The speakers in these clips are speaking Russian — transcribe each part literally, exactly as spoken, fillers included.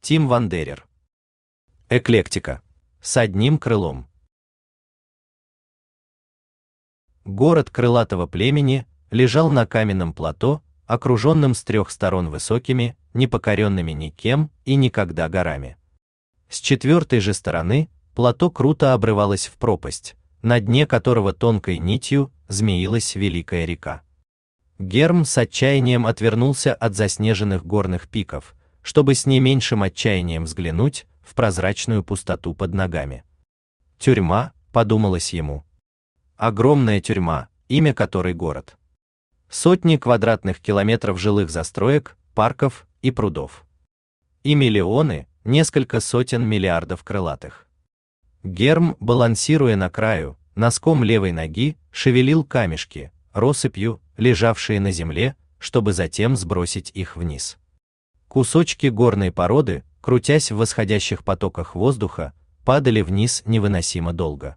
Тим Вандерер. Эклектика. С одним крылом. Город крылатого племени лежал на каменном плато, окруженном с трех сторон высокими, непокоренными никем и никогда горами. С четвертой же стороны плато круто обрывалось в пропасть, на дне которого тонкой нитью змеилась великая река. Герм с отчаянием отвернулся от заснеженных горных пиков, чтобы с не меньшим отчаянием взглянуть в прозрачную пустоту под ногами. Тюрьма, подумалось ему. Огромная тюрьма, имя которой город. Сотни квадратных километров жилых застроек, парков и прудов. И миллионы, несколько сотен миллиардов крылатых. Герм, балансируя на краю, носком левой ноги, шевелил камешки, россыпью, лежавшие на земле, чтобы затем сбросить их вниз. Кусочки горной породы, крутясь в восходящих потоках воздуха, падали вниз невыносимо долго.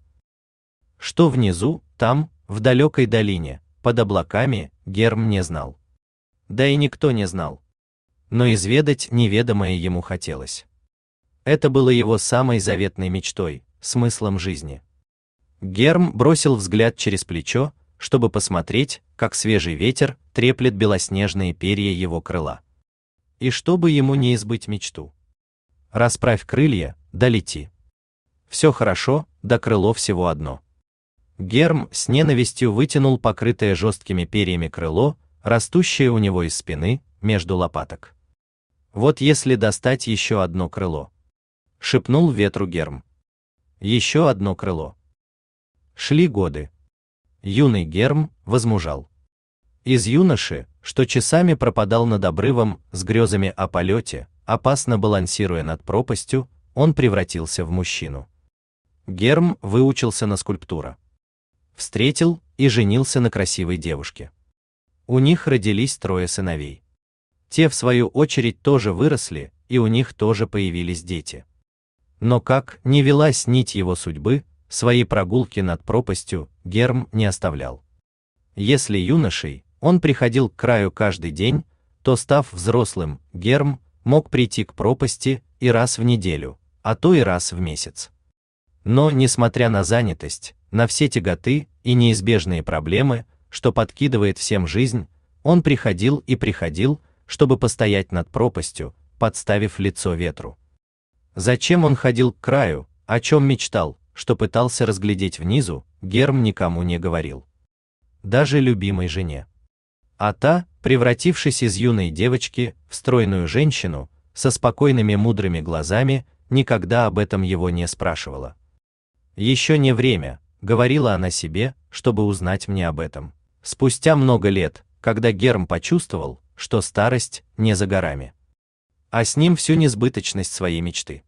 Что внизу, там, в далекой долине, под облаками, Герм не знал. Да и никто не знал. Но изведать неведомое ему хотелось. Это было его самой заветной мечтой, смыслом жизни. Герм бросил взгляд через плечо, чтобы посмотреть, как свежий ветер треплет белоснежные перья его крыла. И чтобы ему не избыть мечту. Расправь крылья, да лети. Все хорошо, да крыло всего одно. Герм с ненавистью вытянул покрытое жесткими перьями крыло, растущее у него из спины, между лопаток. Вот если достать еще одно крыло. Шепнул ветру Герм. Еще одно крыло. Шли годы. Юный Герм возмужал. Из юноши, что часами пропадал над обрывом с грезами о полете, опасно балансируя над пропастью, он превратился в мужчину. Герм выучился на скульптура. Встретил и женился на красивой девушке. У них родились трое сыновей. Те, в свою очередь, тоже выросли, и у них тоже появились дети. Но как ни велась нить его судьбы, свои прогулки над пропастью Герм не оставлял. Если юношей он приходил к краю каждый день, то, став взрослым, Герм мог прийти к пропасти и раз в неделю, а то и раз в месяц. Но, несмотря на занятость, на все тяготы и неизбежные проблемы, что подкидывает всем жизнь, он приходил и приходил, чтобы постоять над пропастью, подставив лицо ветру. Зачем он ходил к краю, о чем мечтал, что пытался разглядеть внизу, Герм никому не говорил. Даже любимой жене. А та, превратившись из юной девочки в стройную женщину, со спокойными мудрыми глазами, никогда об этом его не спрашивала. «Еще не время», — говорила она себе, чтобы узнать мне об этом. Спустя много лет, когда Герм почувствовал, что старость не за горами. А с ним всю несбыточность своей мечты.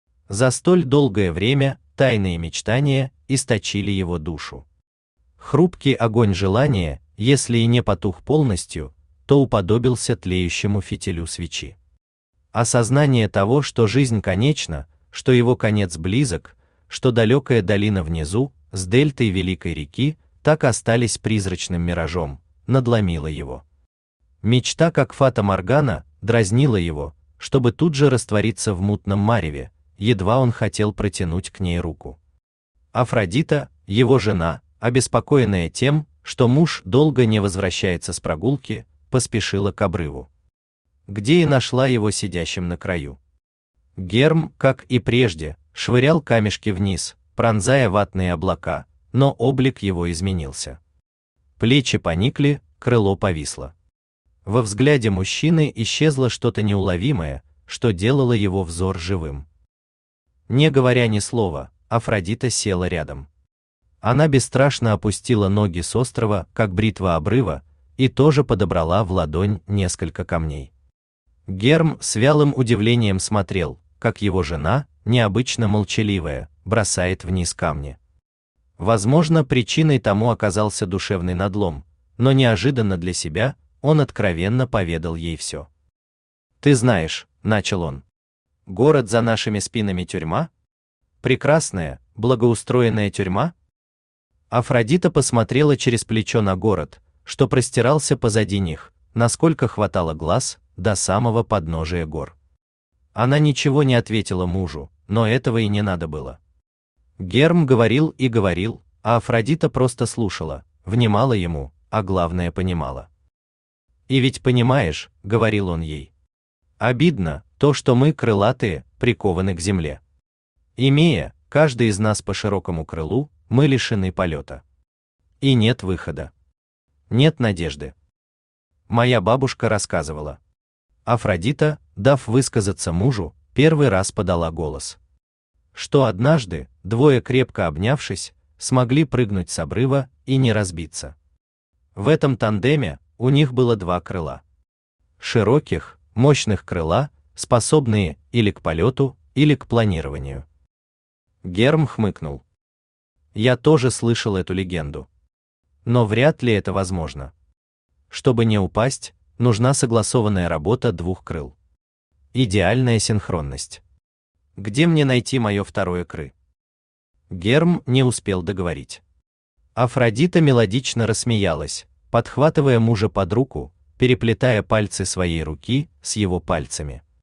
За столь долгое время тайные мечтания источили его душу. Хрупкий огонь желания, если и не потух полностью, то уподобился тлеющему фитилю свечи. Осознание того, что жизнь конечна, что его конец близок, что далекая долина внизу, с дельтой великой реки, так остались призрачным миражом, надломило его. Мечта, как фата-моргана, дразнила его, чтобы тут же раствориться в мутном мареве, едва он хотел протянуть к ней руку. Афродита, его жена, обеспокоенная тем, что муж долго не возвращается с прогулки, поспешила к обрыву, где и нашла его сидящим на краю. Герм, как и прежде, швырял камешки вниз, пронзая ватные облака, но облик его изменился. Плечи поникли, крыло повисло. Во взгляде мужчины исчезло что-то неуловимое, что делало его взор живым. Не говоря ни слова, Афродита села рядом. Она бесстрашно опустила ноги с острова, как бритва обрыва, и тоже подобрала в ладонь несколько камней. Герм с вялым удивлением смотрел, как его жена, необычно молчаливая, бросает вниз камни. Возможно, причиной тому оказался душевный надлом, но неожиданно для себя он откровенно поведал ей все. «Ты знаешь», — начал он, — «город за нашими спинами тюрьма? Прекрасная, благоустроенная тюрьма?» Афродита посмотрела через плечо на город, что простирался позади них, насколько хватало глаз, до самого подножия гор. Она ничего не ответила мужу, но этого и не надо было. Герм говорил и говорил, а Афродита просто слушала, внимала ему, а главное понимала. «И ведь понимаешь», — говорил он ей, — «обидно, то, что мы, крылатые, прикованы к земле. Имея, каждый из нас по широкому крылу, мы лишены полета. И нет выхода. Нет надежды». Моя бабушка рассказывала. Афродита, дав высказаться мужу, первый раз подала голос. Что однажды, двое крепко обнявшись, смогли прыгнуть с обрыва и не разбиться. В этом тандеме у них было два крыла. Широких, мощных крыла, способные или к полету, или к планированию. Герм хмыкнул. Я тоже слышал эту легенду. Но вряд ли это возможно. Чтобы не упасть, нужна согласованная работа двух крыл. Идеальная синхронность. Где мне найти мое второе кры? Герм не успел договорить. Афродита мелодично рассмеялась, подхватывая мужа под руку, переплетая пальцы своей руки с его пальцами.